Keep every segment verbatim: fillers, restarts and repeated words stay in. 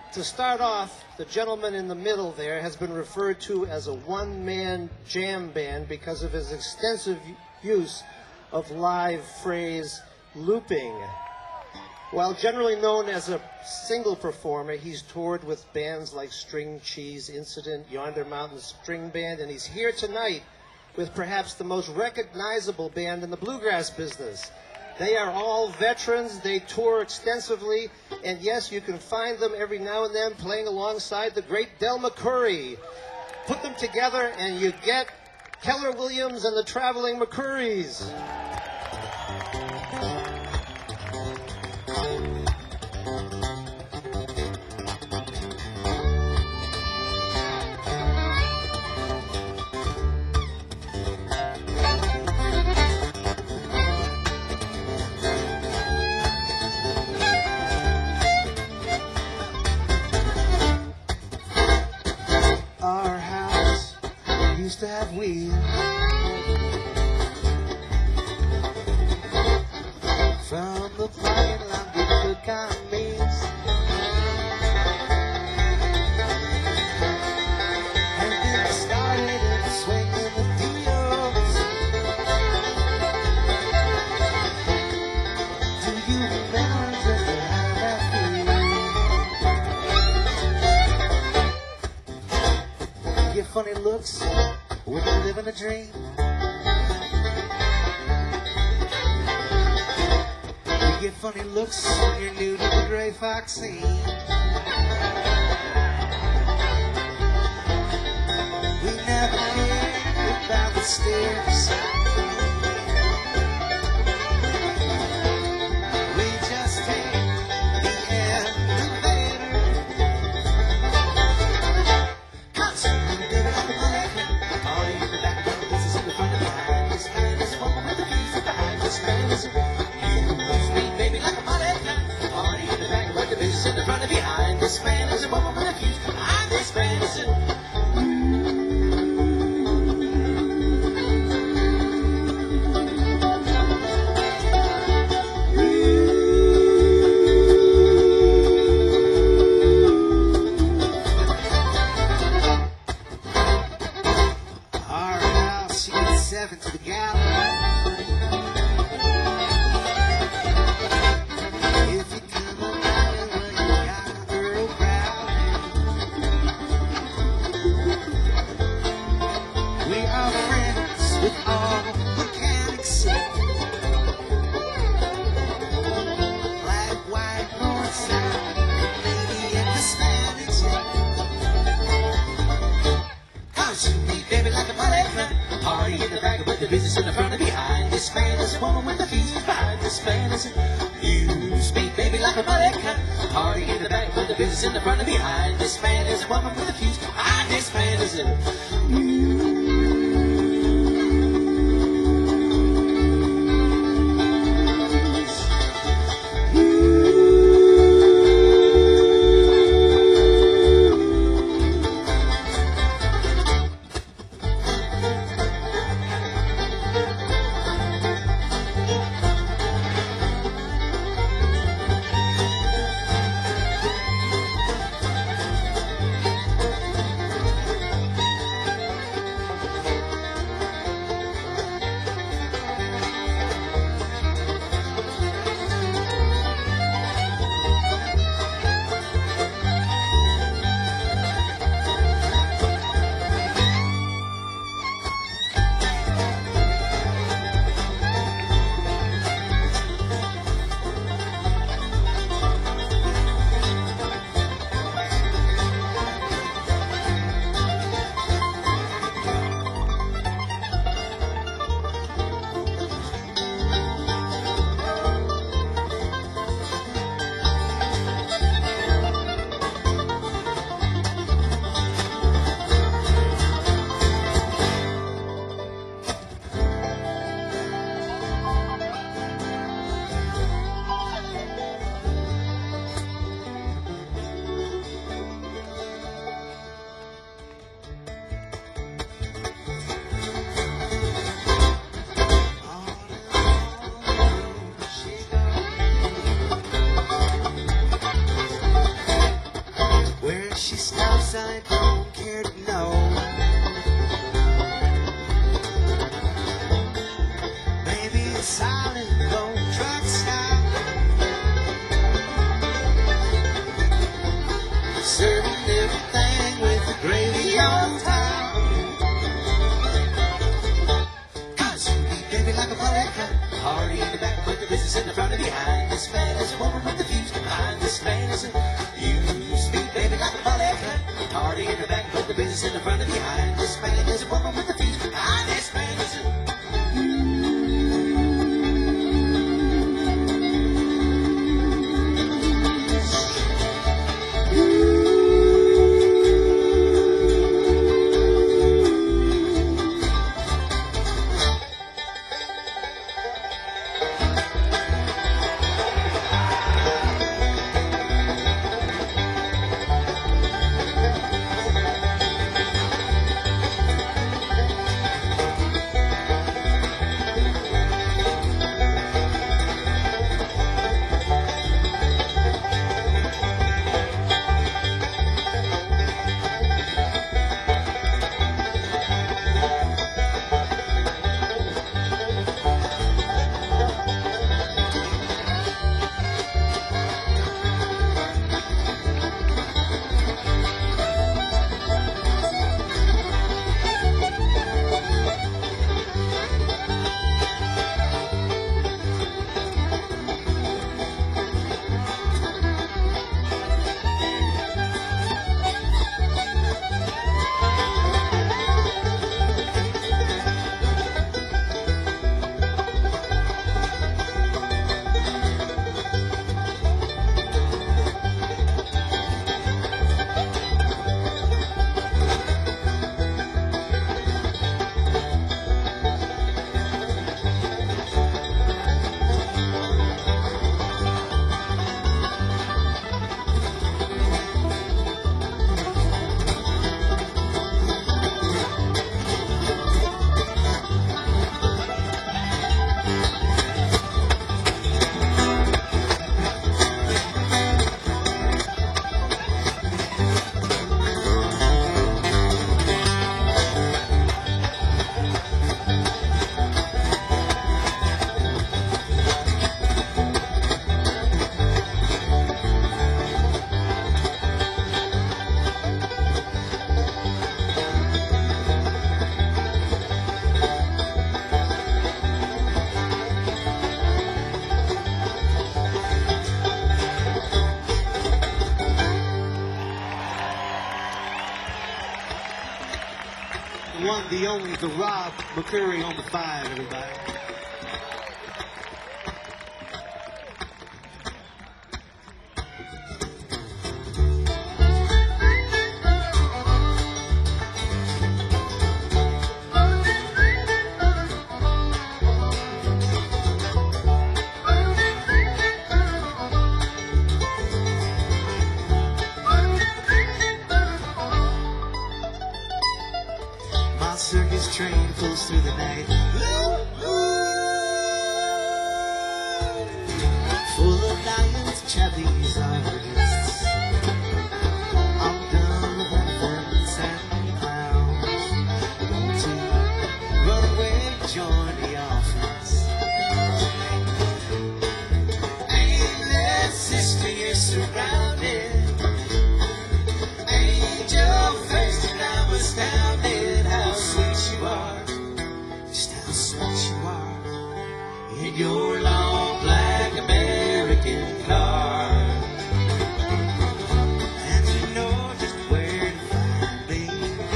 To start off, the gentleman in the middle there has been referred to as a one-man jam band because of his extensive use of live phrase looping. While generally known as a single performer, he's toured with bands like String Cheese Incident, Yonder Mountain String Band, and he's here tonight with perhaps the most recognizable band in the bluegrass business. They are all veterans, they tour extensively, and yes, you can find them every now and then playing alongside the great Del McCoury. Put them together and you get Keller Williams and the Traveling McCourys. To have wheels from the parking lot we took our meals, and then we started in swinging the deals. Do you remember just how that feels? Your funny looks when you're living a dream. You get funny looks when you're new to the Gray Fox scene. We never cared about the stairs. We just take the elevator. Constantly living on the money. Behind this man is a woman with a fuse. Behind this man is a our house, she gets seven to the gallon. Business in the front and behind. This man is a woman with a fuse. Behind this man is a you speak baby like a mother cat. Party in the back with the business in the front and behind. This man is a woman with a fuse. Behind this man is a you. business in the front and behind. This man is a woman with the fuse behind. This man is a you speak, baby, like a bullet cut. Party in the back, but the business in the front and behind. This man is a woman with the fuse behind. This man is a one, the only, the Rob McCurry on the five, everybody. circus train pulls through the night, full of lions, chubbies, artists. I'm done with elephants and clowns. Want to run away, join the offense. Aimless sister, you're surrounded. Angel faced and I'm astounded. How sweet you are, just how sweet you are in your long black American car. And you know just where to find me.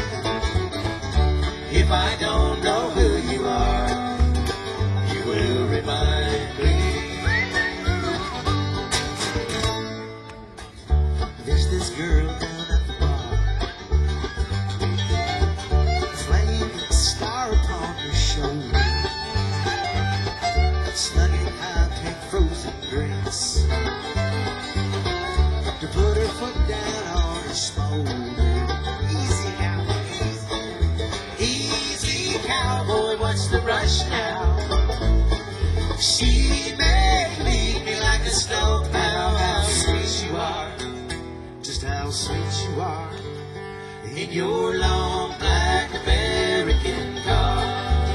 If I don't know who you are, you will remind me. There's this girl down at the bar, flaming star upon her shoulder, slugging high-tech frozen drinks to put her foot down on her smolder. Easy cowboy, easy, easy cowboy, what's the rush now? She may leave me like a snowplow. How sweet you are, just how sweet you are in your long black American car.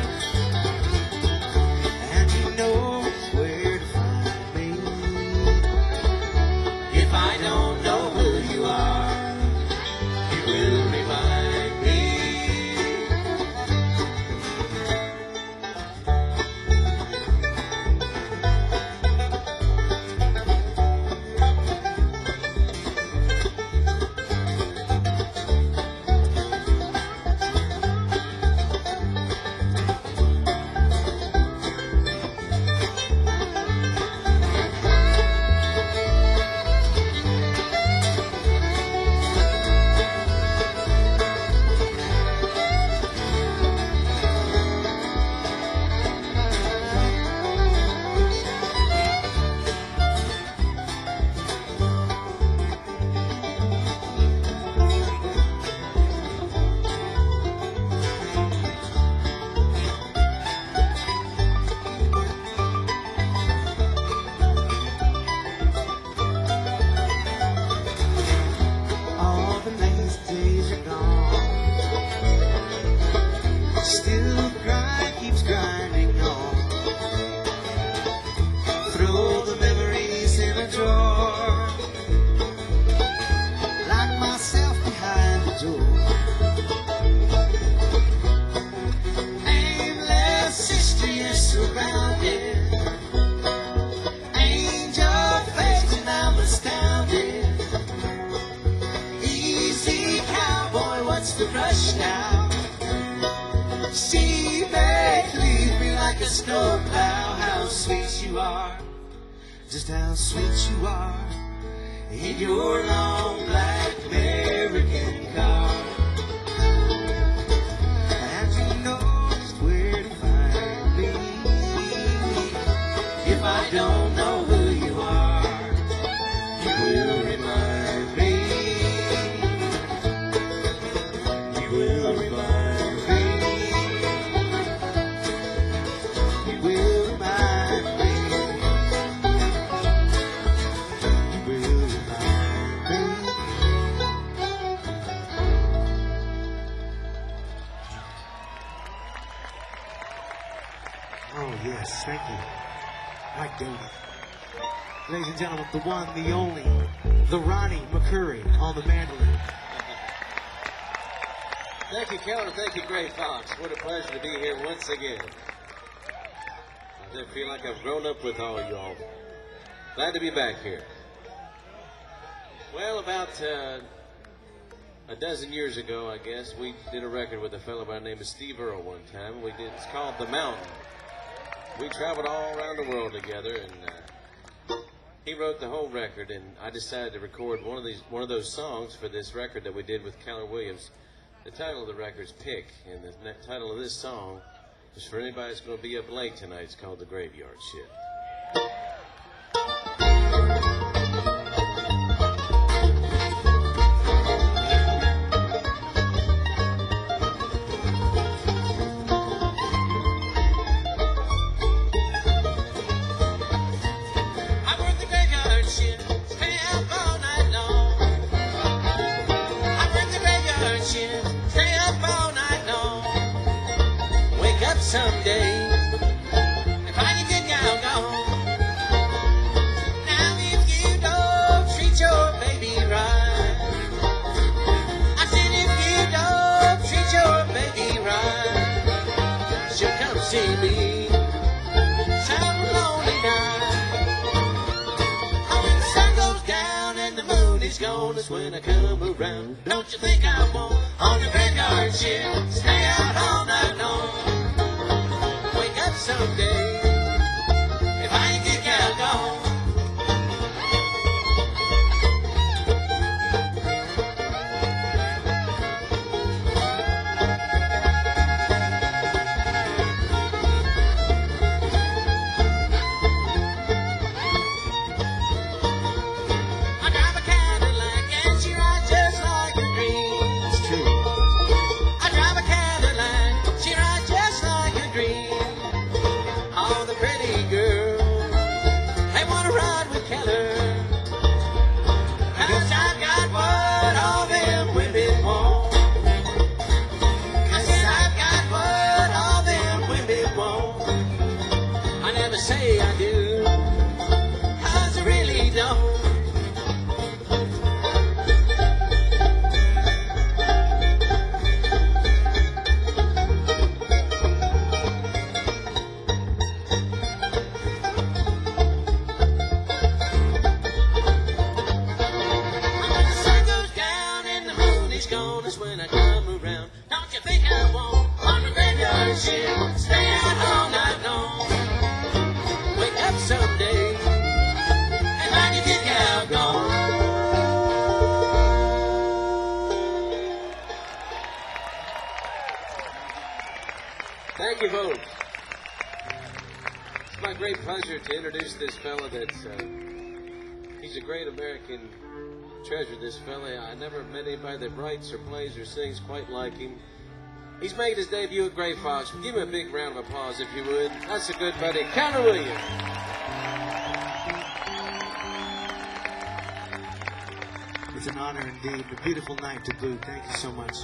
And you know where to find me. If I don't know who you are, you will remind me. know, pal, how sweet you are. Just how sweet you are in your long black American car. And you know just where to find me if I don't know who you are. You will remind me. You will remind me. You will remind me. You will remind me. Oh, yes, thank you. Mike Doty. Ladies and gentlemen, the one, the only, the Ronnie McCurry on the mandolin. Thank you, Keller. Thank you, Gray Fox. What a pleasure to be here once again. I feel like I've grown up with all y'all. Glad to be back here. Well, about uh, a dozen years ago, I guess, we did a record with a fellow by the name of Steve Earle one time. We did. It's called The Mountain. We traveled all around the world together, and uh, he wrote the whole record. And I decided to record one of these, one of those songs for this record that we did with Keller Williams. The title of the record is Pick, and the ne- title of this song is for anybody that's going to be up late tonight. It's called The Graveyard Shift. I work the graveyard shift, stay up all night long. I work the graveyard shift, stay up all night long. Wake up someday, and find your good gal gone. Now if you don't treat your baby right, I said if you don't treat your baby right, she'll come see me some lonely night. When the sun goes down and the moon is gone, that's when I come around. Don't you think I won't on the graveyard shift, stay out all night long. Wake up someday, if I ain't get gal gone. I drive a Cadillac and she rides just like a dream. It's true. I drive a Cadillac, she rides just like a dream. All the pretty girls, they wanna ride with Keller. 'Cause I've got what all them women want. I said I've got what all them women want. I never say I do, 'cause I really don't. When the sun goes down and the moon is gone, that's when I come around. Don't you think I won't on the graveyard shift, stay out all night long. Wake up someday and find your good gal gone. Thank you, folks. It's my great pleasure to introduce this fella that's, uh, he's a great American treasure, this fella. I never met anybody that writes or plays or sings quite like him. He's made his debut at Gray Fox. Give him a big round of applause if you would. That's a good buddy, Keller Williams. It's an honor indeed. A beautiful night to boot. Thank you so much.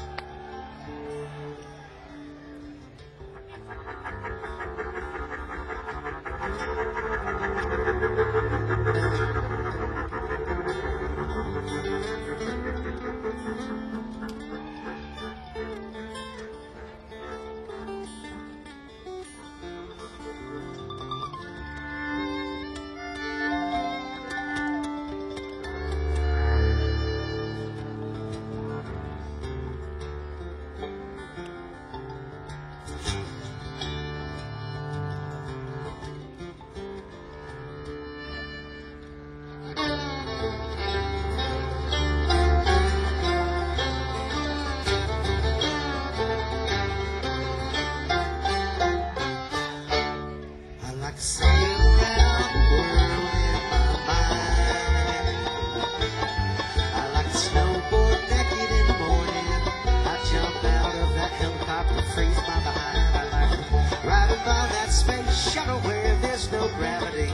freeze my behind. I like to ride above that space shuttle where there's no gravity.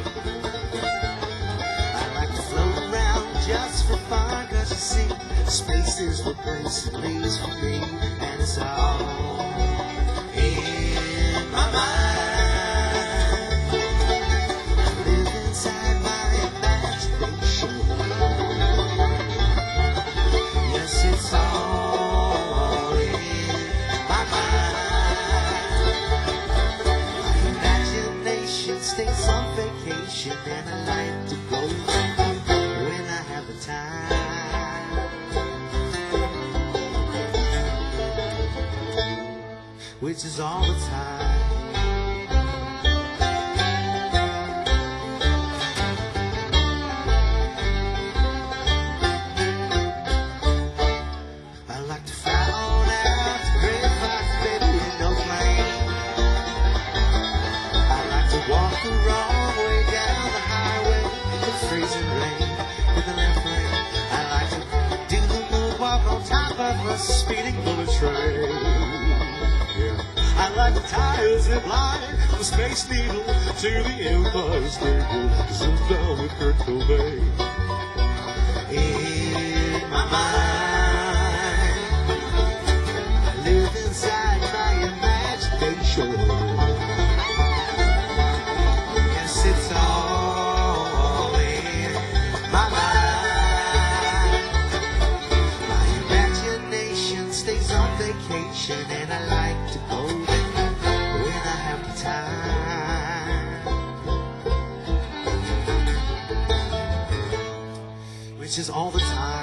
I like to float around just for fun, cause you see, space is the place it leads for me, and it's all in my mind. I live inside my imagination. Yes, it's all in my mind. My imagination stays on vacation, and I like to go when I have the time, which is all the time. I like to fly on out to Great Fox, baby, in no plane. I like to walk the wrong way down the highway in freezing rain with the left lane. I like to do the moonwalk on top of a speeding bullet train. Yeah. I like to tie a zip line from the Space Needle to the Empire State Building, zoom down with Kurt Cobain. In my mind, I live inside my imagination. Yes, it's all in my mind. My imagination stays on vacation, and I like to go there when I have the time, which is all the time.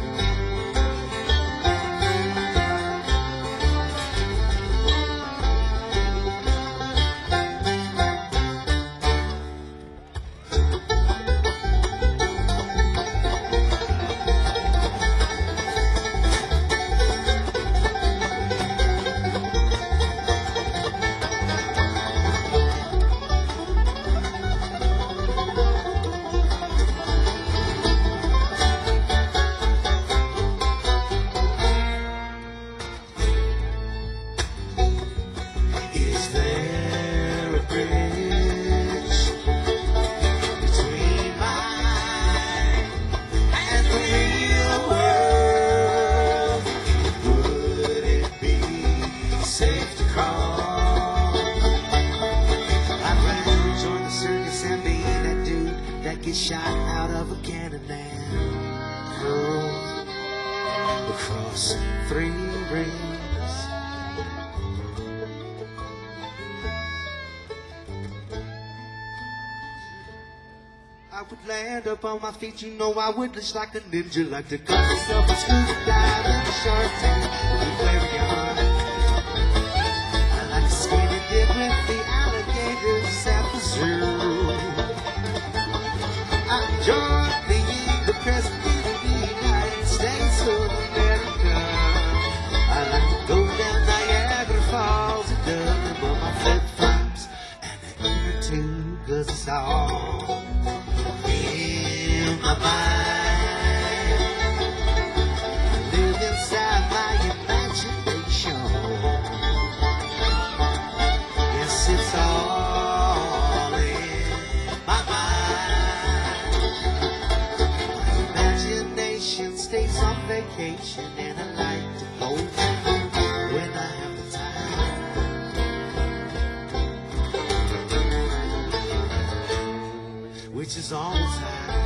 Is there a bridge between mine and the real world? Would it be safe to cross? I'd rather join the circus and be that dude that gets shot out of a cannon and hurled across three rings. I would land up on my feet, you know I would, just like a ninja, like to cut myself a scuba dive in the shark tank with Clarion. I like to skin and dip with the alligators at the zoo. I joined the, the president of the United States of America. I like to go down Niagara Falls and done them on my flip-flops and an inner tube, cause it's all in my mind. Live inside my imagination. Yes, it's all in my mind. My imagination stays on vacation, and I like to go when I have the time, which is all the time.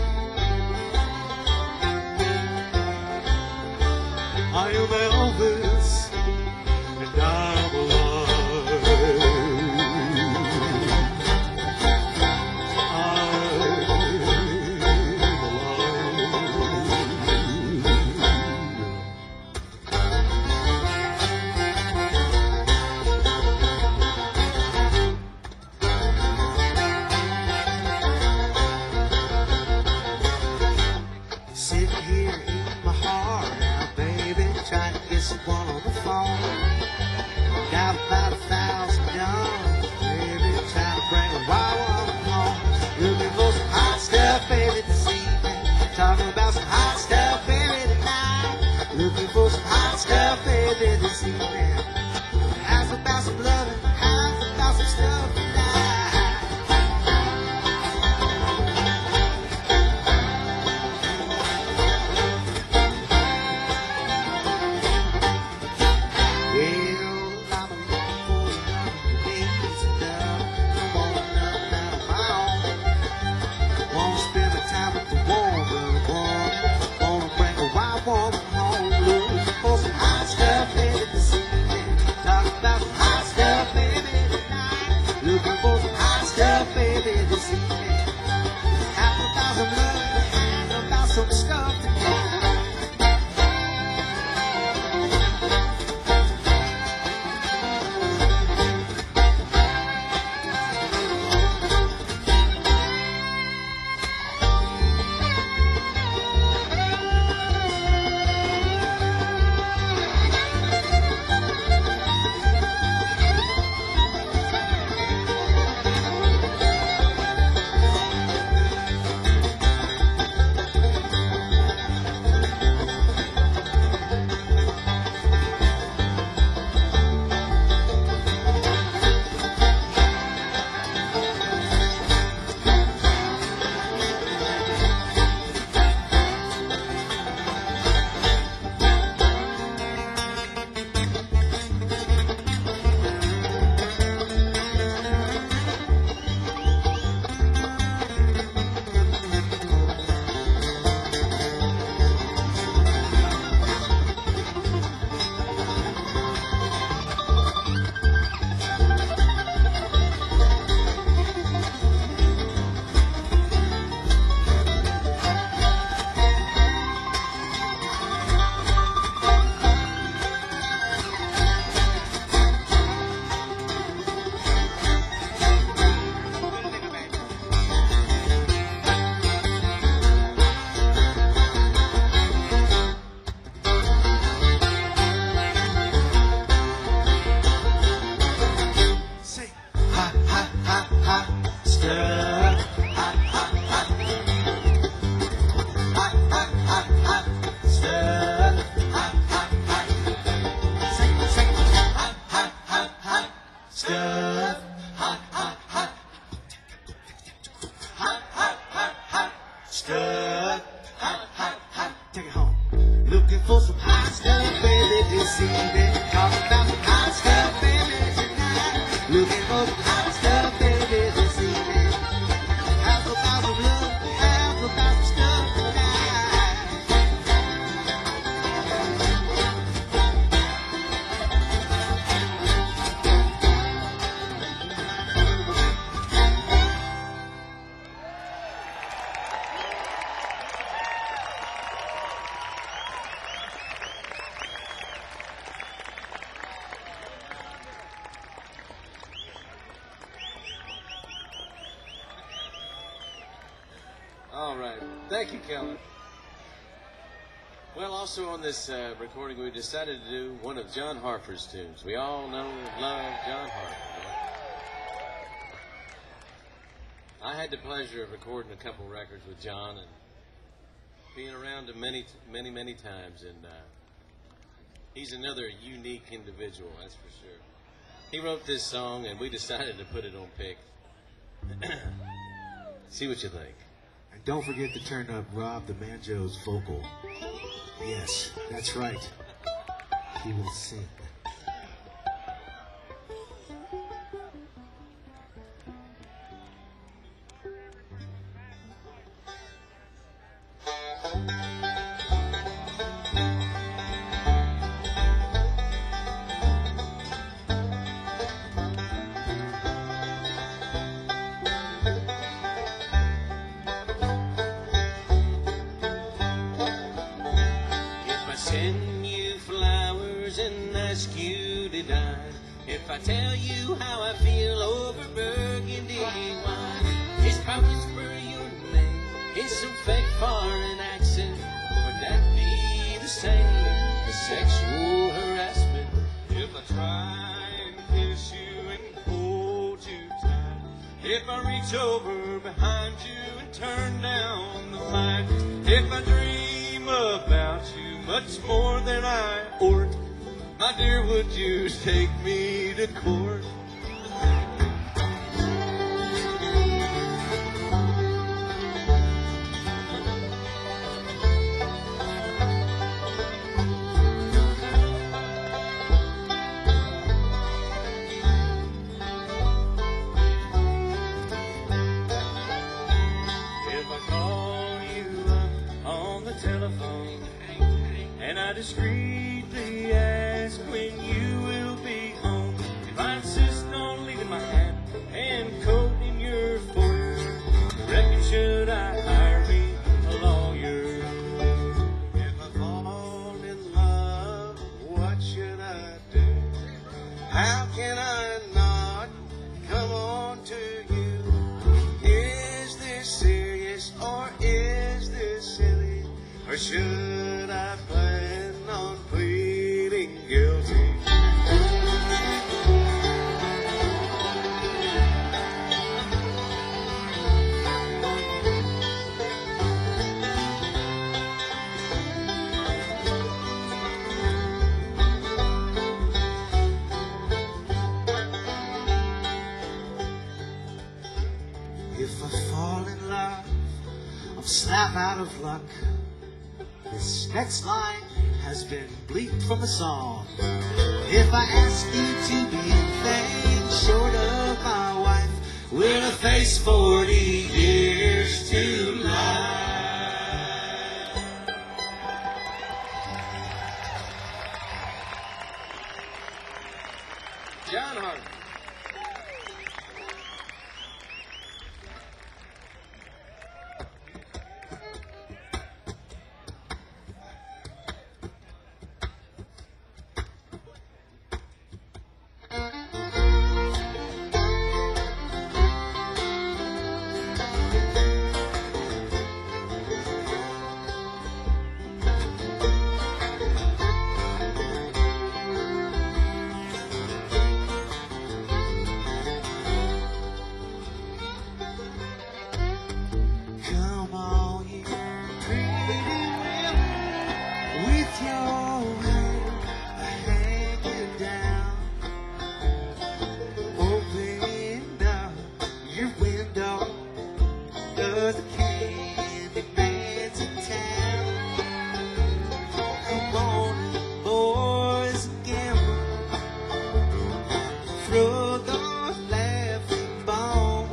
I am Elvis, and I'm alive. Sit here in my heart now, baby, trying to get someone on the phone. Got about a thousand dollars, baby, trying to bring a wild one home. Looking for some hot stuff, baby, this evening. Talking about some hot stuff, baby, tonight. Looking for some hot stuff, baby, this evening. As a woman home looking for some hot stuff, baby, this evening. Talk about some hot stuff, baby, tonight. Looking for some hot stuff, baby, this evening. Half about some love, half about some stuff tonight. All right. Thank you, Kellen. Well, also on this uh, recording, we decided to do one of John Harper's tunes. We all know and love John Harper. Right? I had the pleasure of recording a couple records with John and being around him many, many, many times. And uh, he's another unique individual, that's for sure. He wrote this song, and we decided to put it on pick. See what you think. And don't forget to turn up Rob the Banjo's vocal. Yes, that's right. He will sing. Send you flowers and ask you to dine. If I tell you how I feel over burgundy wine, it's probably spur your name in some fake foreign accent. Would that be the same as sexual harassment? If I try and kiss you and hold you tight, if I reach over behind you and turn down the light, if I dream about you much more than I ought, my dear, would you take me to court? If I call you up on the telephone discreetly ask when you will be home. If I insist on leaving my hat and coat in your foyer, reckon should I hire me a lawyer? If I fall in love, what should I do? How can I not come on to you? Is this serious or is this silly? Or should I plan on pleading guilty? If I fall in love, I'm slap out of luck. This next line has been bleeped from a song. If I ask you to be anything short of my wife, will I face forty years to life? John Hart. Come on, you pretty women, with your hair hanging down. Open up your window, 'cause the candy man's in town. Come on, boys and girls, throw those laughing bones.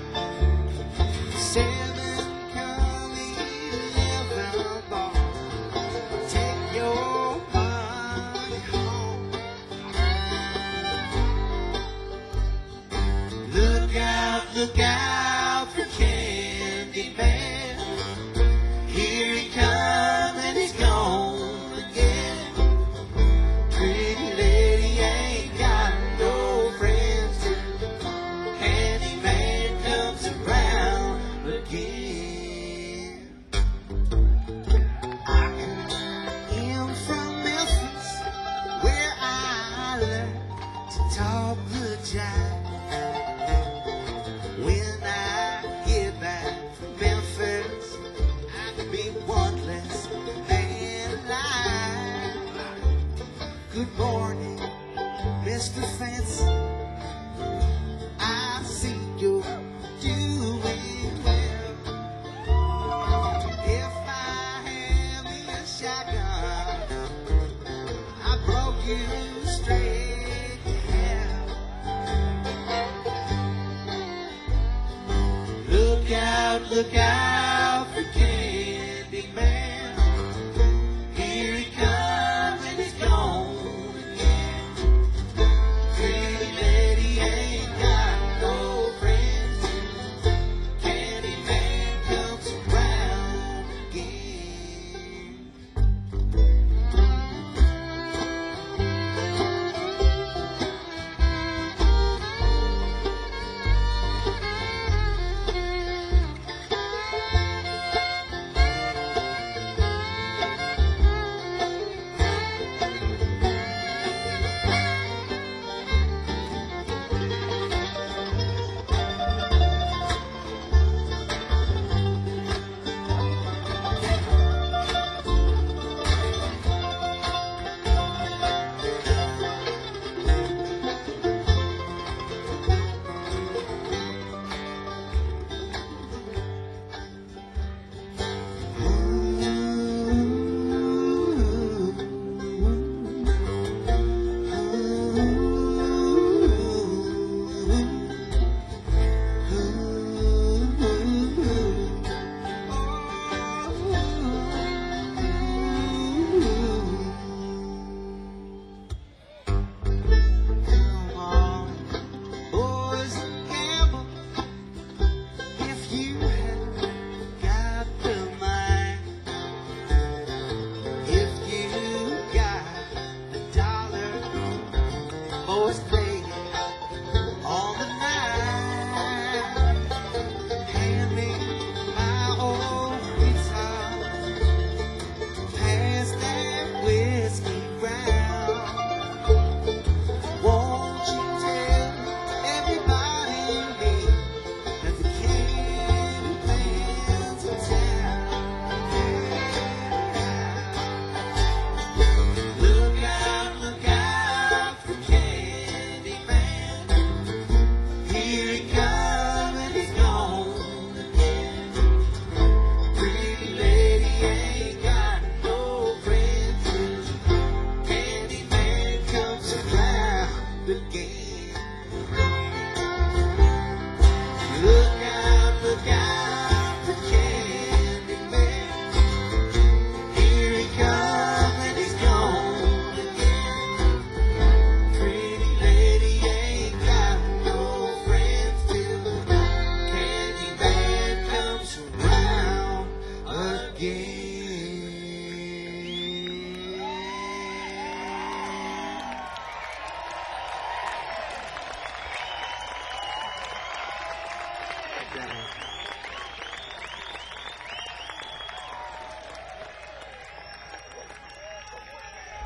Seven come eleven ball. Take your money home. Look out, look out for Candyman. Here he comes and he's gone again. Pretty lady ain't got no friends. Candyman comes around again. I am from Memphis, where I learned to talk the jive. When I get back from Memphis, I could be one less man alive. Good morning, Mister Fancy. I see you're doing well. If I had me a shotgun, I'd blow you straight to hell. Look out, look out for Candyman. Here he comes and he's gone again. Pretty lady ain't got no friends. Candyman comes around again.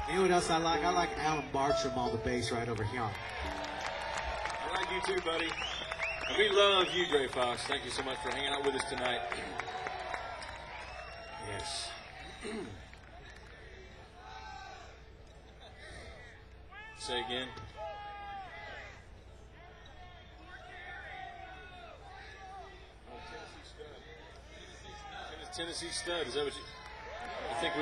You know what else I like? I like Alan Bartram on the bass right over here. I like you too, buddy. And we love you, Gray Fox. Thank you so much for hanging out with us tonight. Yes. Say again. Oh, Tennessee Stud. Tennessee Stud. Is that what you? I think we.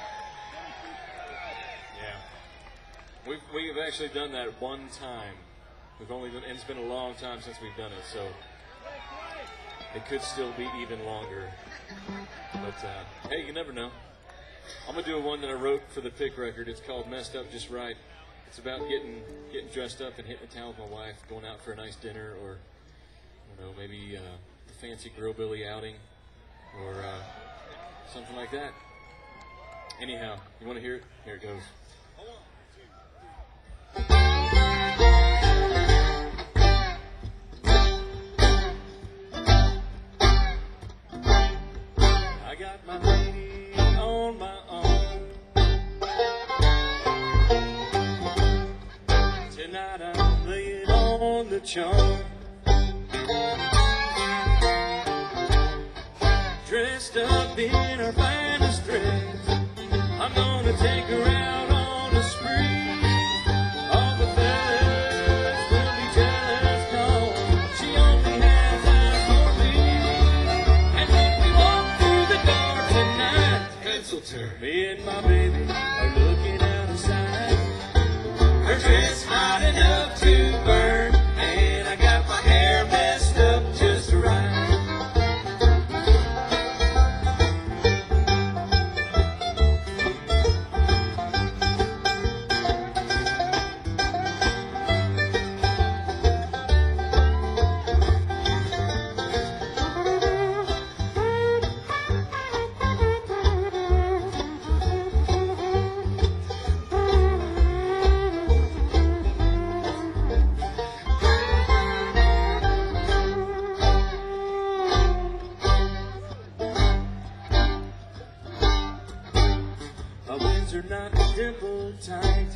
Yeah. We've we've actually done that one time. We've only done, and it's been a long time since we've done it, so it could still be even longer. But uh, hey, you never know. I'm gonna do a one that I wrote for the Pick record. It's called "Messed Up Just Right." It's about getting getting dressed up and hitting the town with my wife, going out for a nice dinner, or I don't know, maybe uh, a fancy grillbilly outing, or uh, something like that. Anyhow, you want to hear it? Here it goes. I got my lady on my own. Tonight I'm laying on the charm. Dressed up in her finest dress, I'm gonna take her out on a spree. All the fellas will be jealous 'cause she only has eyes for me. And when we walk through the door tonight, Pencil turn. me and my baby are looking out of sight. Her dress hot enough to burn, and I got my hair messed up just right. My winds are not dimple tight.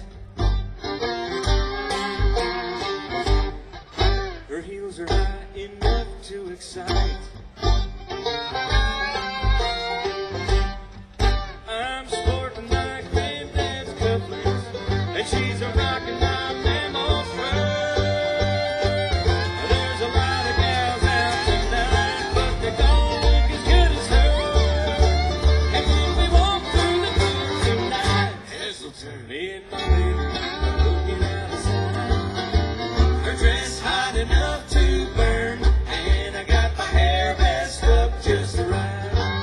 Her heels are high enough to excite. I'm sporting my granddad's cufflinks, and she's a rockin' my mammoth fur. There's a lot of gals out tonight, but they don't look as good as her. And when we walk through the door tonight, Pencil turn. me and my baby are looking out of sight. Her dress hot enough to burn, and I got my hair messed up just right.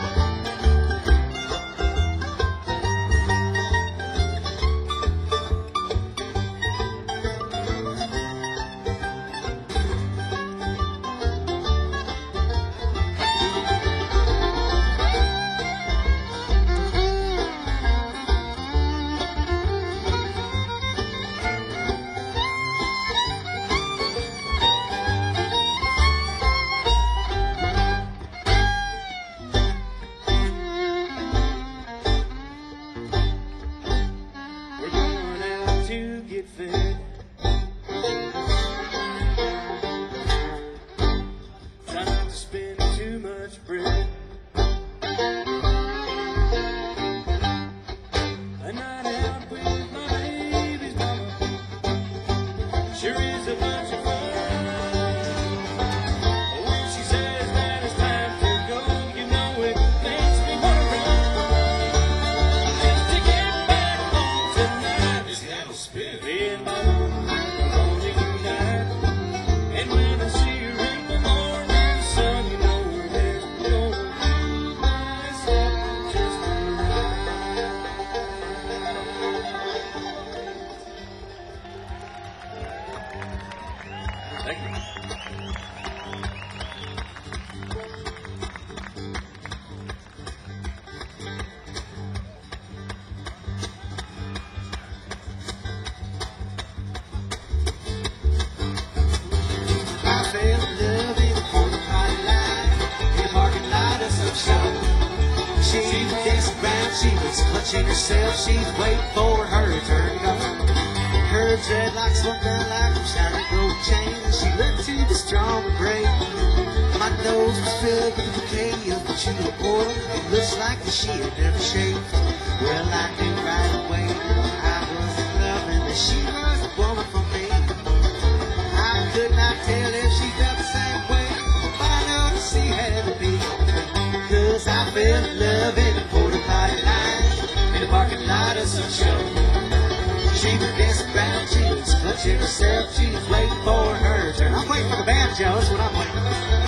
We're going out to get fed. Try not to spend too much bread. A night out with my baby's mama sure is a bunch of fun. When she says that it's time to go, you know it makes me wanna run. Just to get back home tonight. This handle spin. Me and my clutching herself, she's waiting for her turn to go. Her dreadlocks swung down like some shiny gold chains. She looked to be strong and brave. My nose was filled with the decay of the tulip oil. It looks like that she had never shaved. Well, I knew right away I was in love and that she was the woman for me. I could not tell if she felt the same way, but I know that she had to be. Cause I fell in love in a porta potty line, in a parking lot of some show. She was dancing around, she was clutching herself, she was waiting for her turn. I'm waiting for the banjo, that's what I'm waiting for.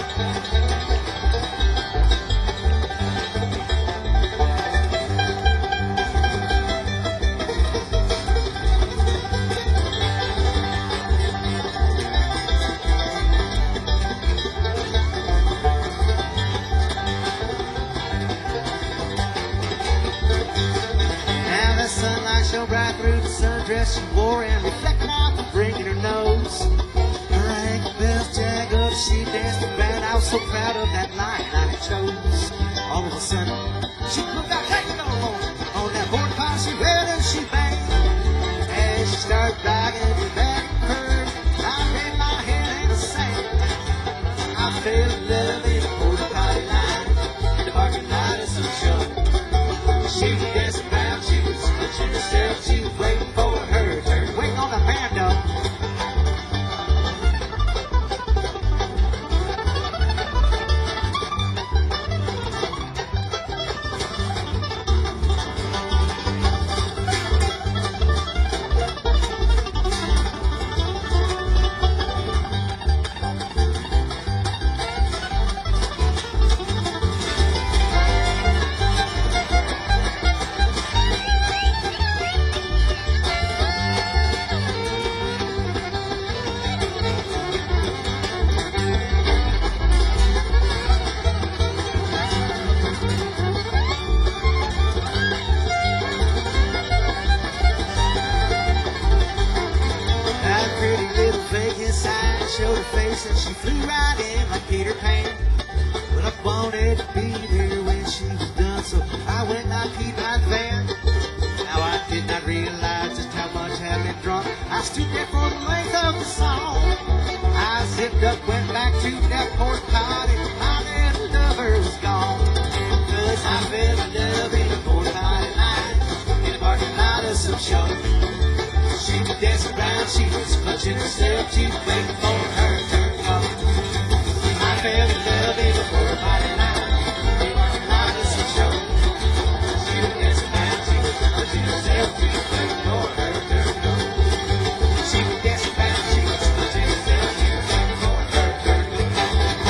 Shone bright through the sundress she wore and reflected off the bring in her nose. Her ankle bells jag up, she danced around. I was so proud of that line I had chose. All of a sudden, she pulled out, hey, go on, on that board pile, she read and she banged. As she started rocking me back curve, I ran my head in the sand. I fell in love in a porta potty line, in the parking lot of some show. She was dancing around, she was clutching herself, she was waiting for her turn. Waiting on the bando. Showed her face and she flew right in like Peter Pan. But I wanted to be there when she was done, so I went and I peed my van. Now I did not realize just how much had been drunk. I stood there for the length of the song. I zipped up, went back to that porta potty, my little lover was gone. Cause I fell in love in a porta potty line, in a parking lot of some show. She was dancing around, she was clutching herself, she was waiting for her turn to go. I fell in love in a porta potty line, in a parking lot of some show. She was dancing around, she was clutching herself, she was waiting for her turn to go. She was dancing around, she was clutching herself, she was waiting for her turn to go.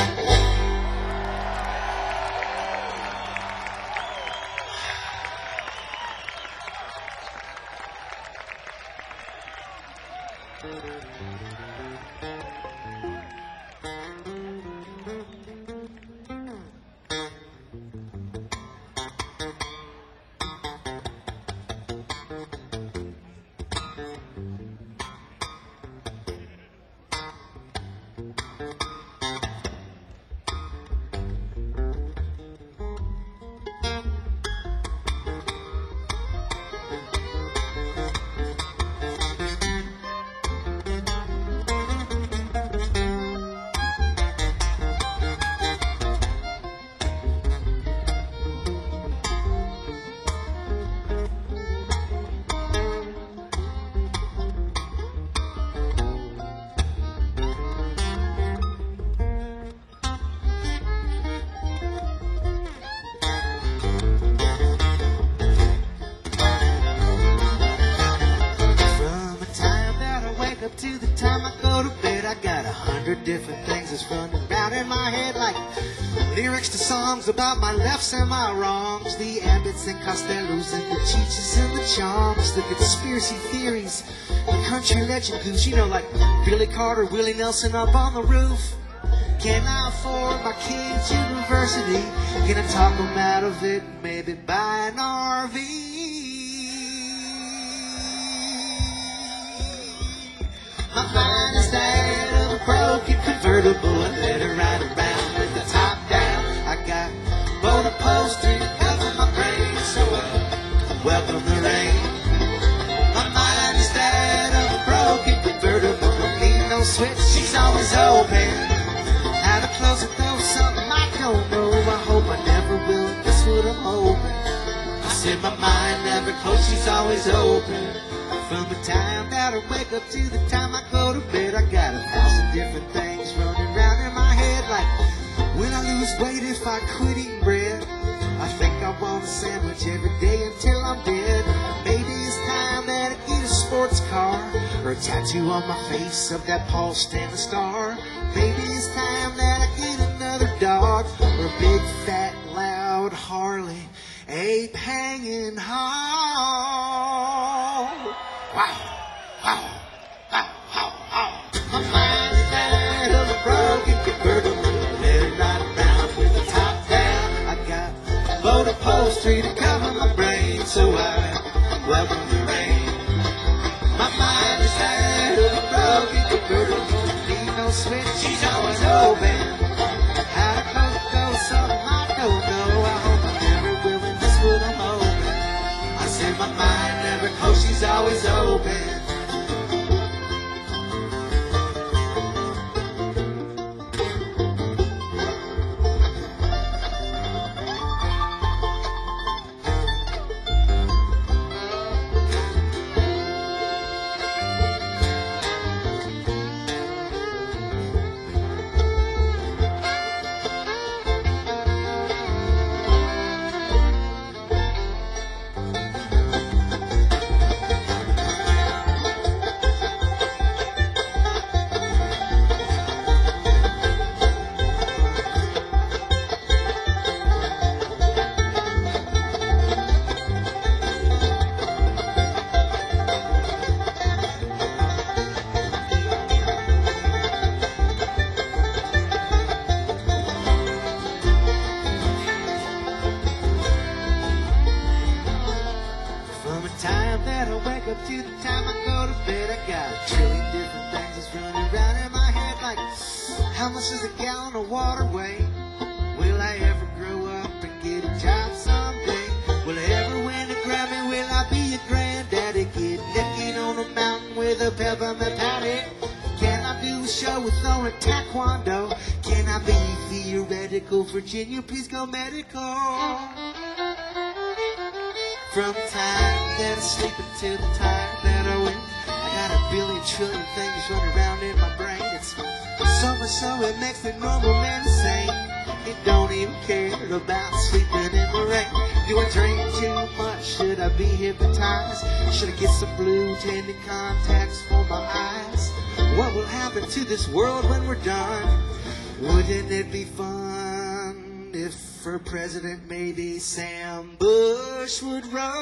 Up to the time I go to bed, I got a hundred different things that's running around in my head, like lyrics to songs about my lefts and my wrongs, the Abbotts and Costellos and the Cheeches and the Charms, the conspiracy theories, the country legend goose, you know, like Billy Carter, Willie Nelson up on the roof. Can I afford my kids' university? Can I talk them out of it? Maybe buy an R V. My mind is that of a broken convertible, and let her ride around with the top down. I got boat posters covering my brain so well. always open. How to close it though, something I don't know. I hope I never will, that's what I'm hoping. I said my mind never closed, she's always open. From the time that I wake up to the time I go to bed, I got a thousand different things running around in my head. Like, will I lose weight if I quit eating bread? I think I want a sandwich every day until I'm dead. Maybe it's time that I get a sports car, or a tattoo on my face of that Paul Stanley star. Maybe it's time that I get another dog, or a big fat loud Harley ape hanging high. Wow, wow, wow, wow, wow. My mind is that of a broken convertible, let it ride around with the top down. I got load upholstery to cover my brain, so I welcome the rain. My mind is that of a broken convertible, need no switch, she's always open. How to close the door, something I don't know. I hope I never will, and that's what I'm hoping. I said my mind never closed, she's always open. From the time that I wake up to the time I go to bed, I got a trillion different things that's running around in my head. Like, how much is a gallon of water weigh? Will I ever grow up and get a job someday? Will I ever win a Grammy? Will I be a granddaddy? Get naked on a mountain with a peppermint patty? Can I do a show with throwing taekwondo? Can I be theoretical? Virginia, please go medical. From the time that I sleep until the time that I wake, I got a billion trillion things running around in my brain. It's so much so it makes the normal man insane. He don't even care about sleeping in the rain. Do I drink too much? Should I be hypnotized? Should I get some blue tinted contacts for my eyes? What will happen to this world when we're done? Wouldn't it be fun if for president maybe Sam Bush would run?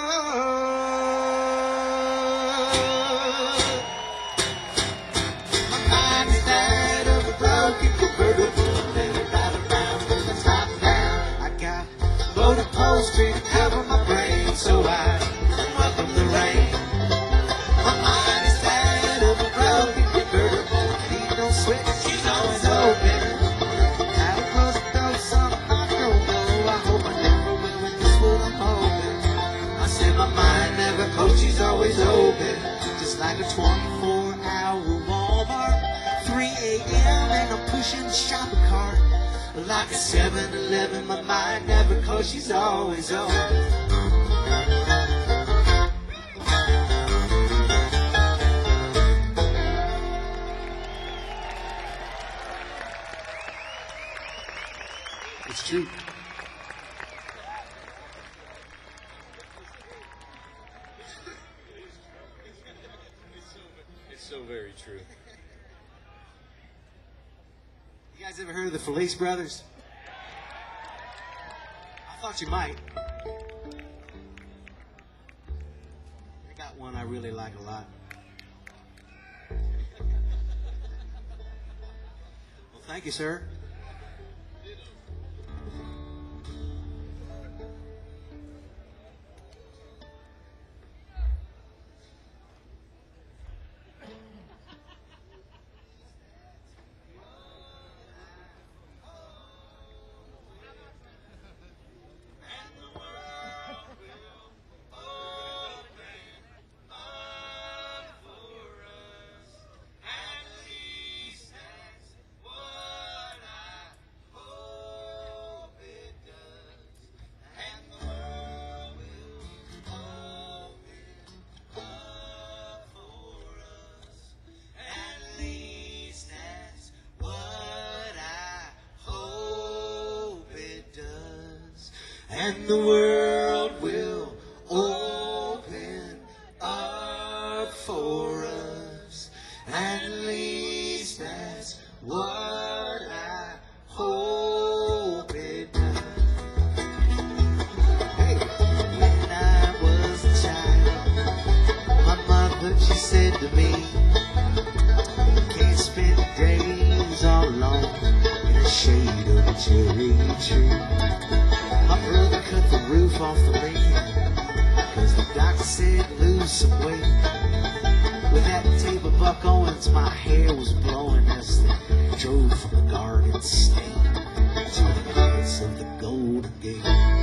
My mind is that of a broken convertible, let it ride around with the top down. I got load upholstery to cover my brain, so I welcome the rain. My mind is that of a broken convertible, need no switch, she's always open. How to close the door, something I don't know. I hope I never will, and that's what I'm hoping. I said my mind never closed, she's always open. Just like a twenty-four hour Walmart, three a.m. and I'm pushing the shopping cart. Like a seven eleven, my mind never closed, she's always open. It's true. It's so very true. You guys ever heard of the Felice Brothers? I thought you might. I got one I really like a lot. Well, thank you, sir. the world will open up for us. At least that's what I hope it does. Hey, when I was a child, my mother, she said to me, can't spend days all alone in the shade of a cherry tree. My brother cut the roof off the van, cause the doctor said lose some weight. With that tape of Buck Owens, my hair was blowing as they drove from the Garden State to the gates of the Golden Gate.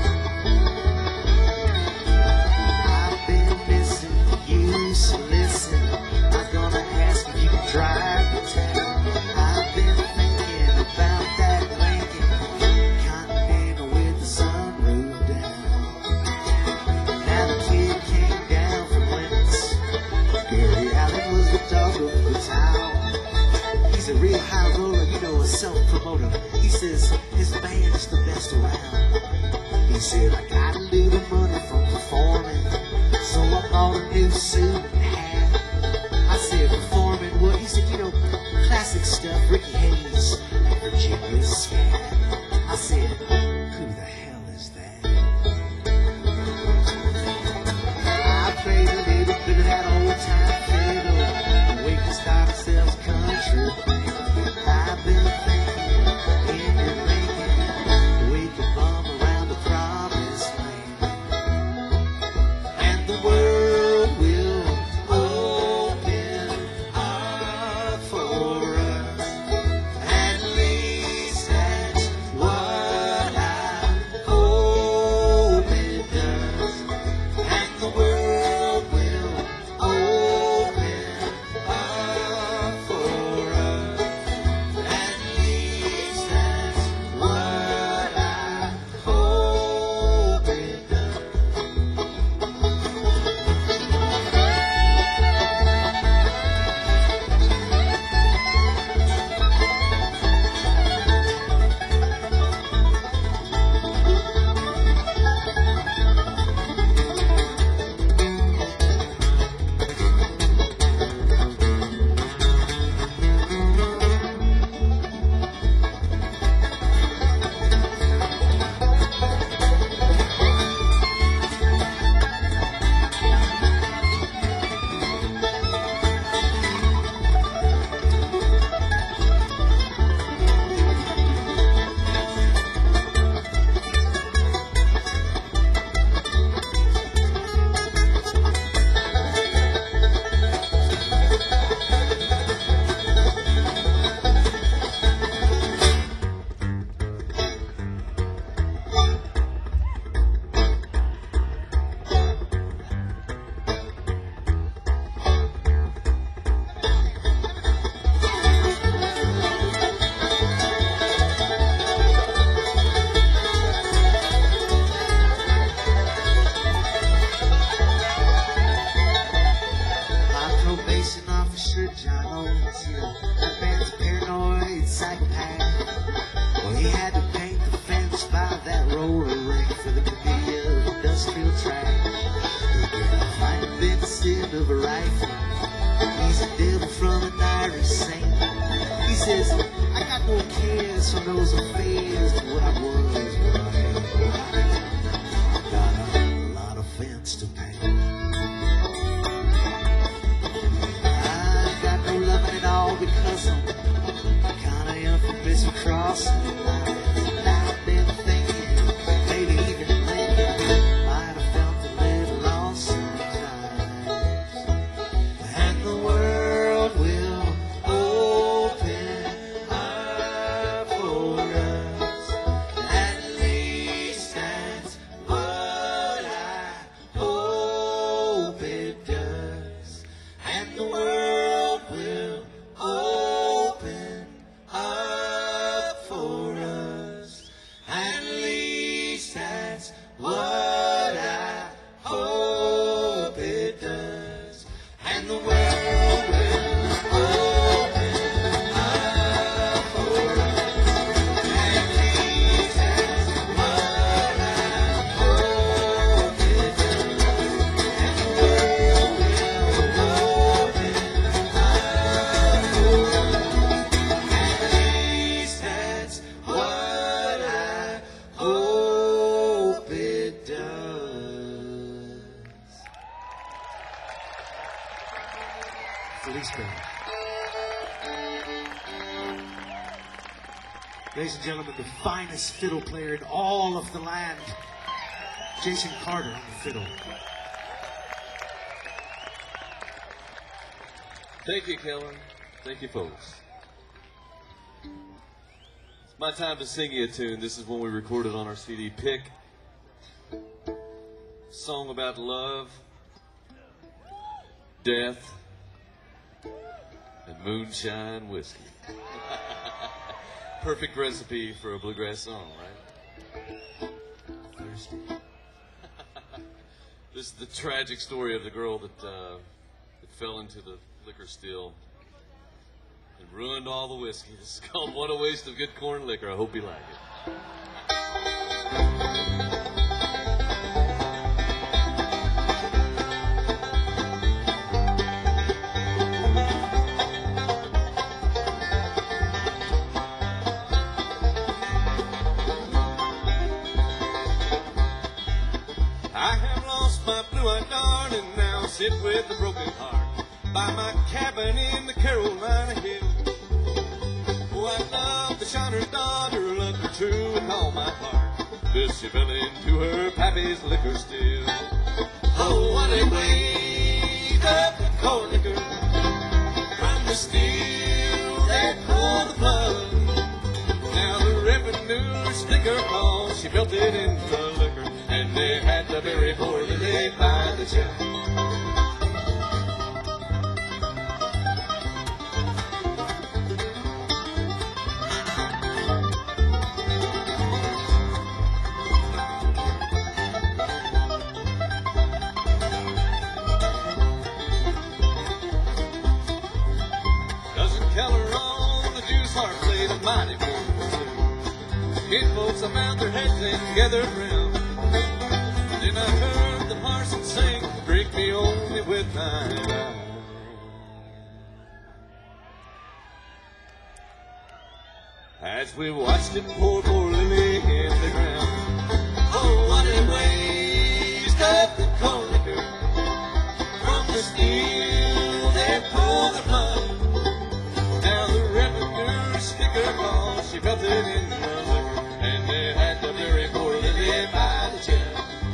I've been missing you, so listen, I'm gonna ask if you can drive me town. I've been thinking about that Lincoln Continental with the sunroof down. Now the kid came down from Limits. Gary Allen was the dog of the town. He's a real high roller, you know, a self-promoter. He says his band is the best around. He said, I got a little money from performing, so I bought a new suit and hat. I said, performing what? He said, you know, classic stuff, Ricky Hayes, Virginia Scat. I said, who the hell is that? I played a little bit of that old time fiddle, and we can start ourselves a country thing. I've been thinking, in your Lincoln, we could bum around the promised land, and the world will open up for us. At least that's what I hope it does. And the world will open up for us. At least that's what I hope it does. My probation officer, John Owens, here, that man's a paranoid psychopath. Well, he had to paint the fence by that roller rink for the committee of industrial track. He got a fine Benson of a rifle. He's a devil from an Irish saint. He says, I got more cares from those affairs than what I was when I had a got a lot of fence to paint. I got no loving at all because I'm kinda infamous for crossing the line. And I've been thinking, maybe even Lincoln might have felt a little lost sometimes. And the world will open up for us. At least that's what I hope it does. And the world will open up for us. At least that's what I hope it does. And the world will open up for us. At least that's what I hope Police band. Ladies and gentlemen, the finest fiddle player in all of the land, Jason Carter on the fiddle. Thank you, Keller. Thank you, folks. It's my time to sing you a tune. This is one we recorded on our C D, Pick. Song about love, death, and moonshine whiskey. Perfect recipe for a bluegrass song, right? Thirsty. This is the tragic story of the girl that, uh, that fell into the liquor still and ruined all the whiskey. This is called What a Waste of Good Corn Liquor. I hope you like it. Sit with a broken heart by my cabin in the Carolina Hills. Oh, I love the shiner's daughter, loved her true with all my heart. This she fell into her pappy's liquor still. Oh, what a waste of the corn liquor from the still that pulled the plug. Now the revenue sticker called, she melted it in the liquor, and they had to bury poor Lily by the jug. Mighty boys too. Kid folks about their heads and gathered round. Then I heard the parson sing, "Drink me only with thine eyes." As we watched him pour poor Lily in the ground. Oh, what a waste of the corn liquor from the steel that pulled the plug. Now the revenue sticker called, she melted in the liquor, and they had to bury poor Lily by the jug.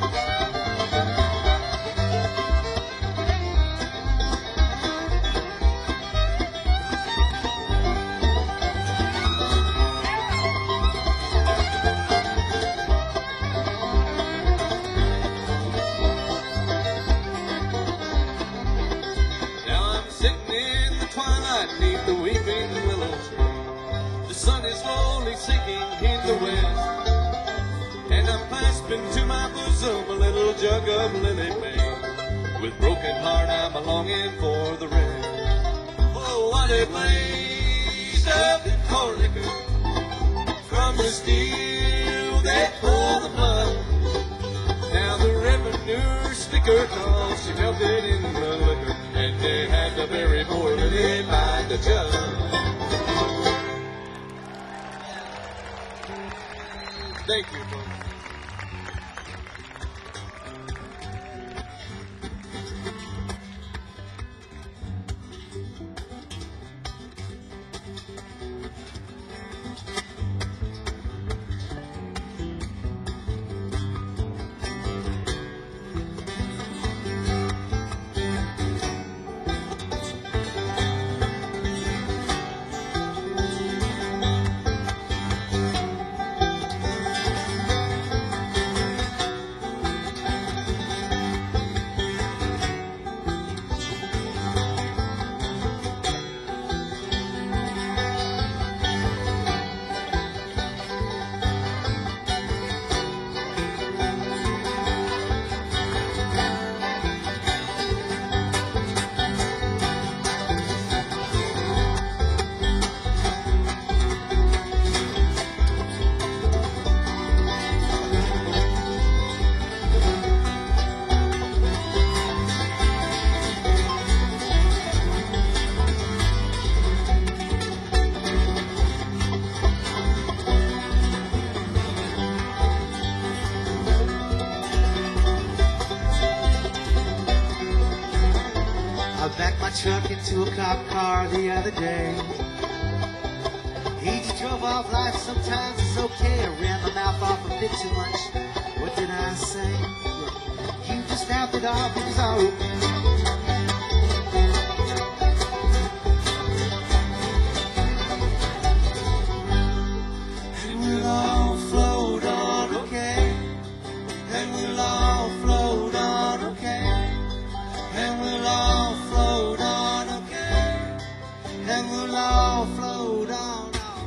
Now I'm sitting in the twilight beneath the weeping willow tree. The sun is slowly sinking in the west, and I'm clasping to my bosom a little jug of Lily May. With broken heart I'm a longing for the rest. Oh, what a waste of the corn liquor from the steel that pulled the blood. Now the revenue sticker called, she melted in the liquor, and they had to bury poor Lily by the jug. Thank you, folks. I backed my truck into a cop car the other day. He just drove off like sometimes it's okay. I ran my mouth off a bit too much. What did I say? You just snapped it off, it was all okay. And we'll all float on okay. And we'll all float on okay. And we'll all float on okay. And we'll all float on.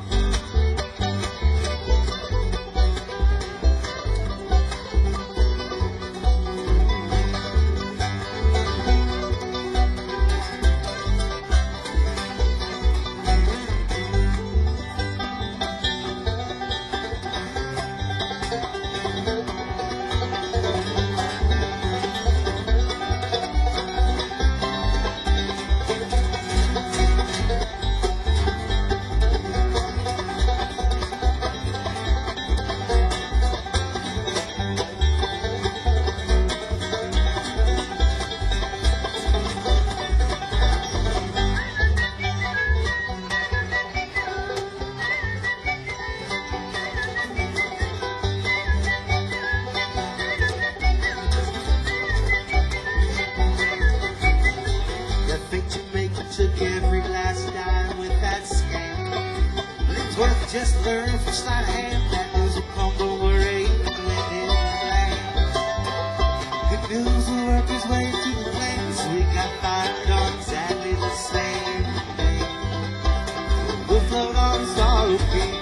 Took every last dime with that scam. Linsworth just learned from sleight of hand that news will crumble where ain't blended land. Good news will work his way through the flames. We got fired on exactly the same day. We'll float on the sorrow king.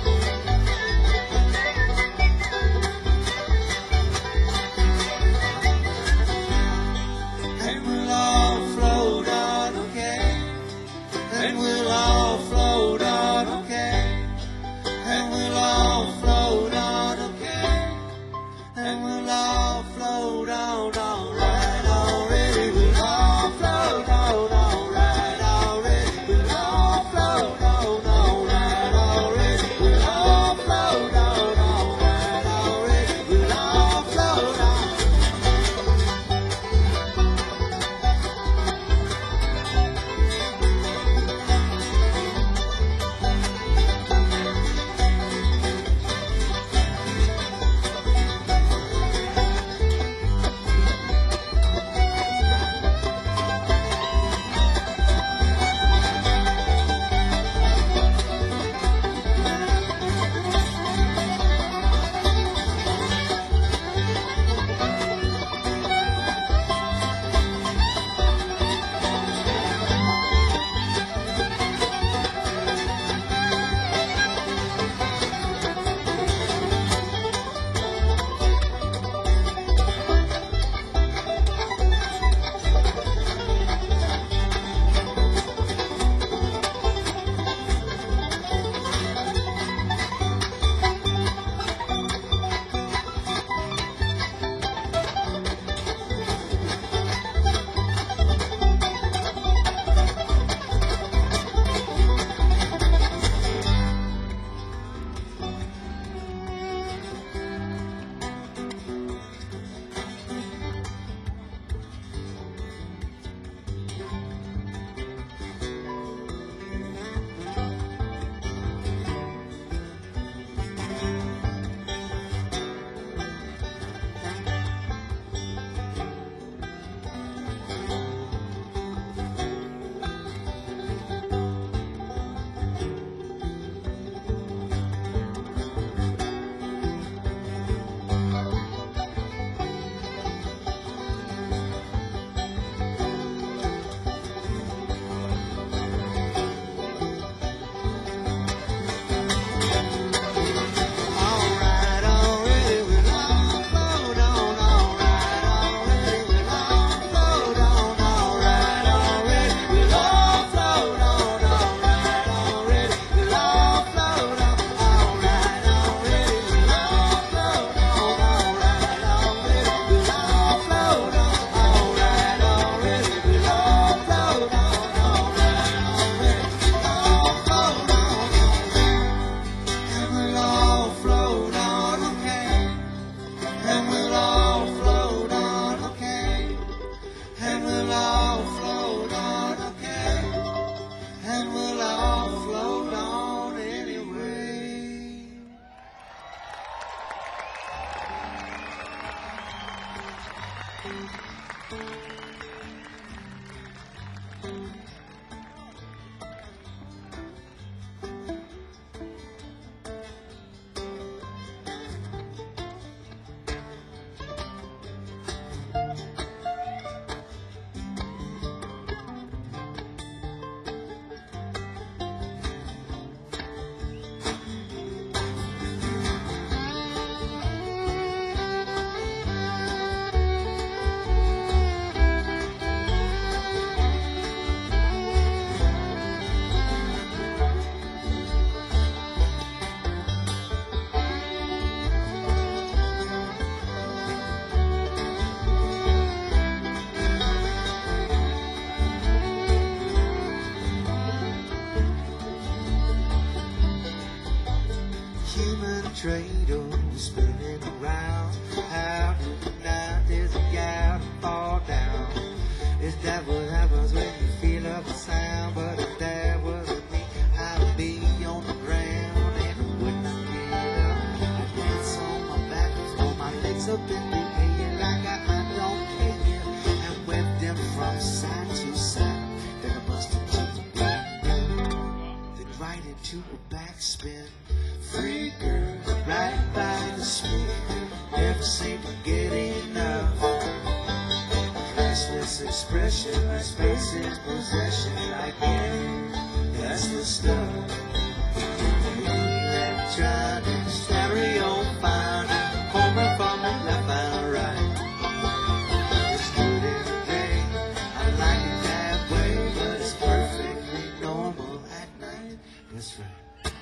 And we'll all float on okay. And we'll all float on okay. And we'll all float Human dreidel spinning around. How did now there's a gal to fall down? Is that what happens when you feel up a sound? But if that wasn't me, I would be on the ground and I would not get up. I dance on my back, throw my legs up in the air like I, I don't care, and whip them from side to side. Then I bust into the beat, then right into a backspin. Free girl, right by the speaker, never seem to get enough. Priceless expression, my space is possession. I get it, that's the stuff. Electronic stereo fine, coming from the left and right. It's good in the day, I like it that way, but it's perfectly normal at night. That's right.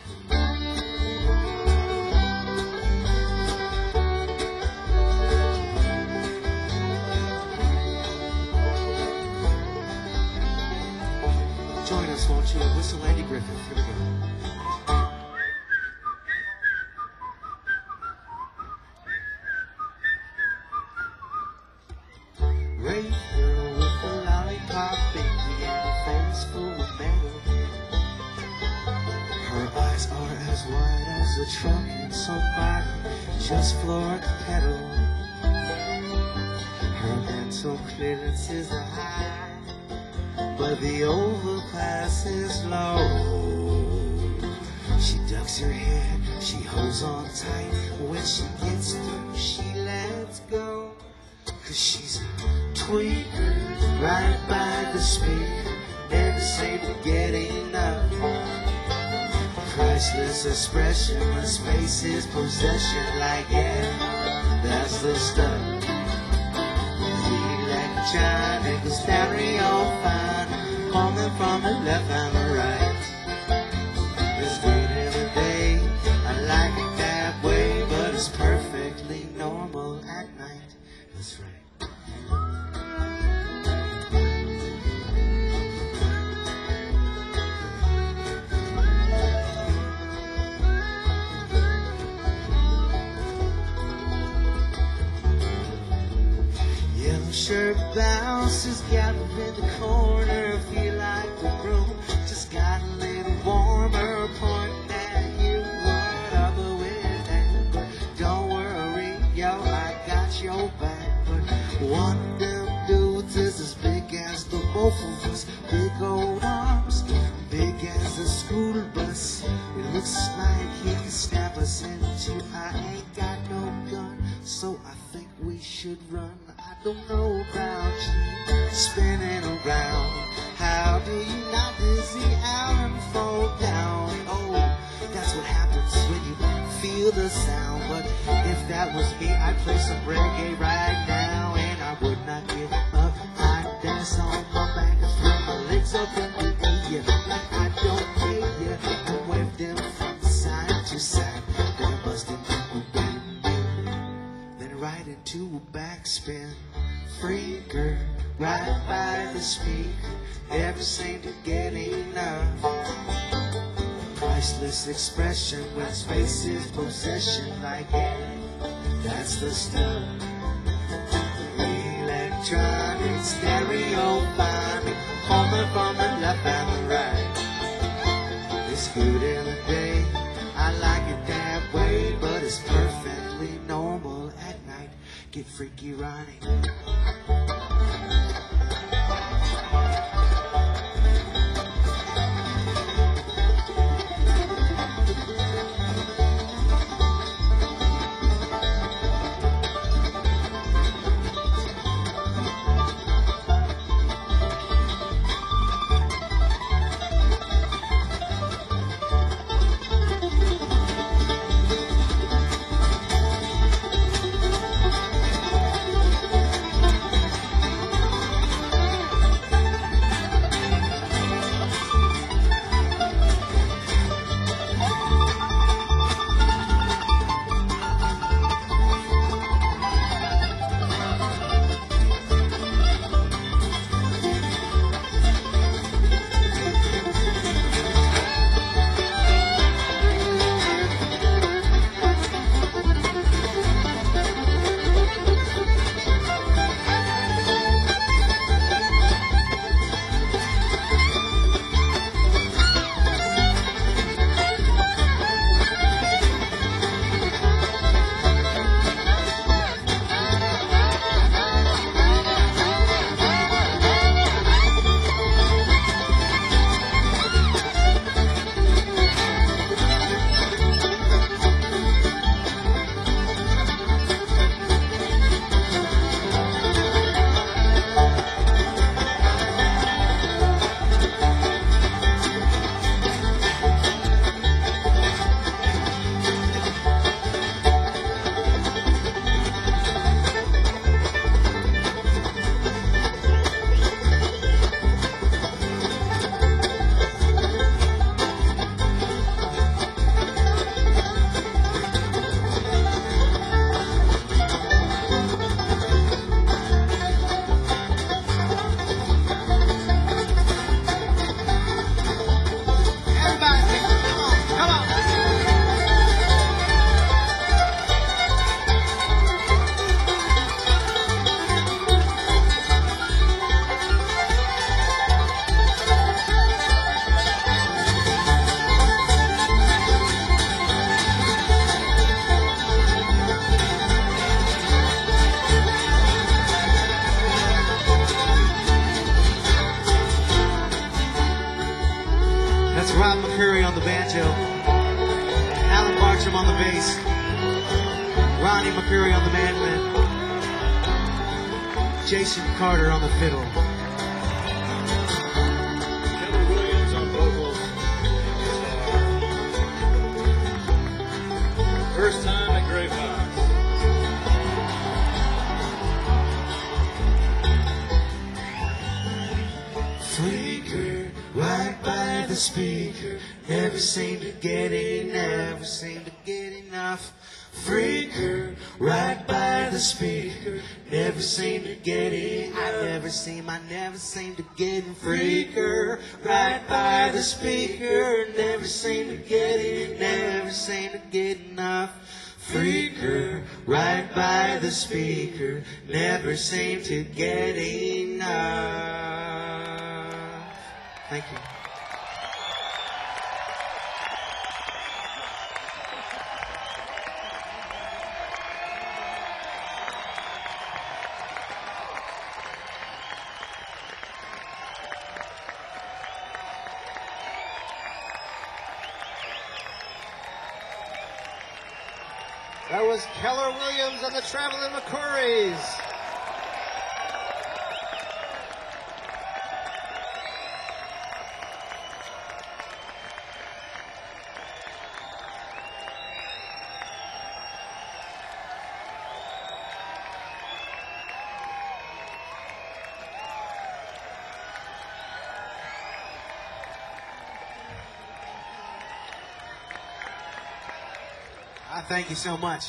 Join us, won't you? Whistle Andy Griffith. Here we go. Great girl with a lollipop baby and a face full of metal. Her eyes are as wide as a truck and somebody just floored the pedal. Her mental clearance is a high, but the overpass is low. She ducks her head, she holds on tight. When she gets through, she lets go. Cause she's a tweaker, right by the speaker, never seem to get enough. Priceless expression, my space is possession. Like yeah, that's the stuff. Electronic stereo fine, coming from the left and the right. It's good in the day, I like it that way, but it's perfectly normal at night. That's right. Yellow shirt bounces, gathered in the corner. Feel like the room just got a little warmer. Pointing at you, what other with that? But don't worry, yo, I got your back. But one of them dudes is as big as the both of us. Big old arms, big as a school bus. It looks like he can snap us in two. I ain't got no gun, so I think we should run. I don't know about you, spinning around. How do you not dizzy out and fall down? Oh, that's what happens when you feel the sound. But if that was me, I'd play some reggae right now, and I would not give up. I'd dance on my back and throw my legs up in the air like I don't care, and wave them from side to side. Then I bust into a baby, then right into a backspin. Freaker, right by the speaker, never seem to get enough. Priceless expression when space is possession. Like yeah, that's the stuff. Electronic stereo fine, coming from the left and the right. It's good in the day, I like it that way, but it's perfectly normal at night. Get freaky, Ronnie. That's Rob McCurry on the banjo, Alan Bartram on the bass, Ronnie McCurry on the mandolin, Jason Carter on the fiddle. Keller Williams on vocals. First time at Gray Fox. Flicker right by the speaker, never seem to get it, never seem to get enough. Freaker right by the speaker, never seem to get it, I never seem, I never seem to get it. Freaker right by the speaker, never seem to get it, never seem to get enough. Freaker right by the speaker, never seem to get enough. Thank you. That was Keller Williams and the Traveling McCourys. I thank you so much.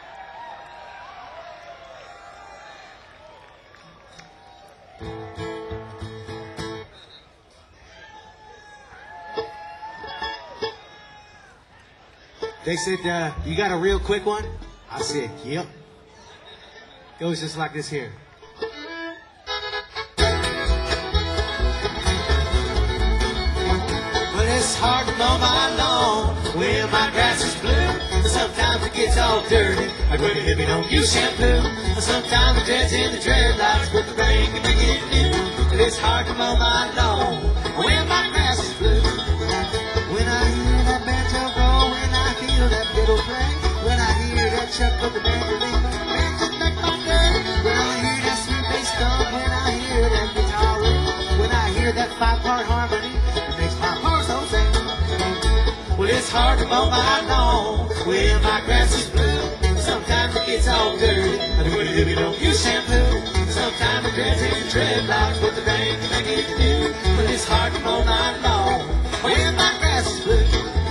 They said, uh, you got a real quick one? I said, yep. Goes just like this here. But it's hard to mow my lawn when my grass is blue. Sometimes it gets all dirty, like when the hippie don't use shampoo. Sometimes the dreads in the dreadlocks, but the rain can make it new. But it's hard to mow my lawn when my grass is blue. When I hear that banjo go, when I hear that fiddle play, when I hear that chuck of the mandolin, man, just make my day. When I hear that sweet bass thump, when I hear that guitar ring, when I hear that five-part harmony, it makes my heart so sing. Well, it's hard to mow my lawn when my grass is blue. Sometimes it gets all dirty, like when you don't use shampoo. Sometimes it dreads in dreadlocks, but the rain can make it new. But it's hard to mow my lawn when my grass is blue.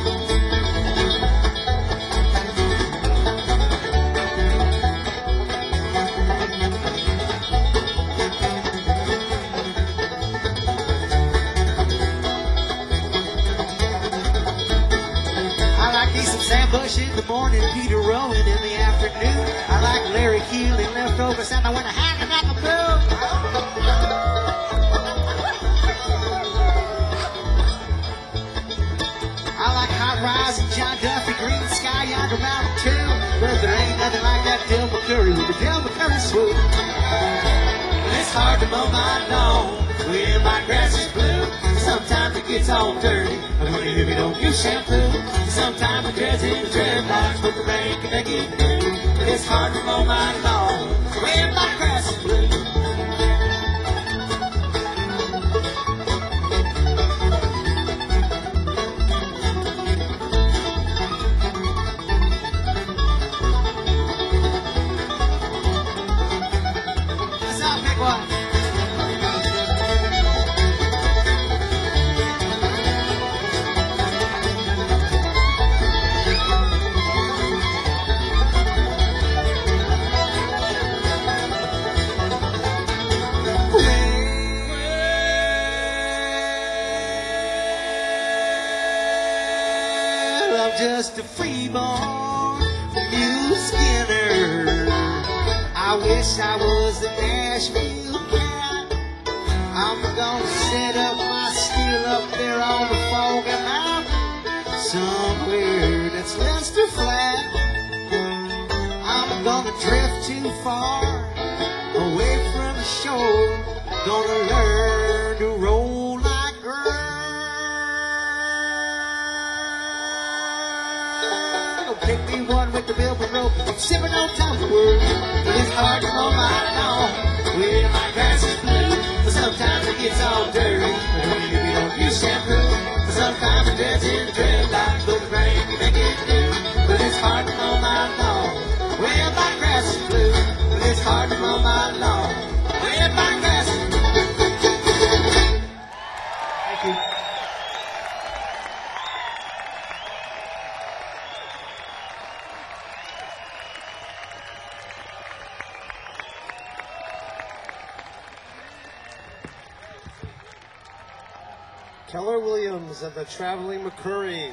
Bush in the morning, Peter Rowan in the afternoon. I like Larry Keeling leftovers and I want to hang him at the moon. I like Hot Rise and John Duffy, Green Sky yonder mountain too. But there ain't nothing like that Del McCurry with the Del McCurry swoop. It's hard to mow my lawn when my grass is blue. Sometimes it gets all dirty, like when you don't use shampoo. Sometimes it dreads in the dreadlocks, but the rain can make it new. But it's hard to mow my lawn when my grass is blue. That's how big one. Just a freeborn new Skinner. I wish I was a Nashville cat. I'm gonna set up my still up there on the Foggy Mountain, somewhere that's Leinster flat. I'm gonna drift too far away from the shore. Gonna learn to roll like girl. sipping on Tupperware, but it's hard to mow my lawn. Well, my grass is blue, but sometimes it gets all dirty. When you don't use shampoo, but sometimes it does in the dreadlocks. But the rain you make it do, but it's hard to mow my lawn. Well, my grass is blue, but it's hard to mow my lawn. Well, my grass is Thank you. Keller Williams and the Traveling McCurry.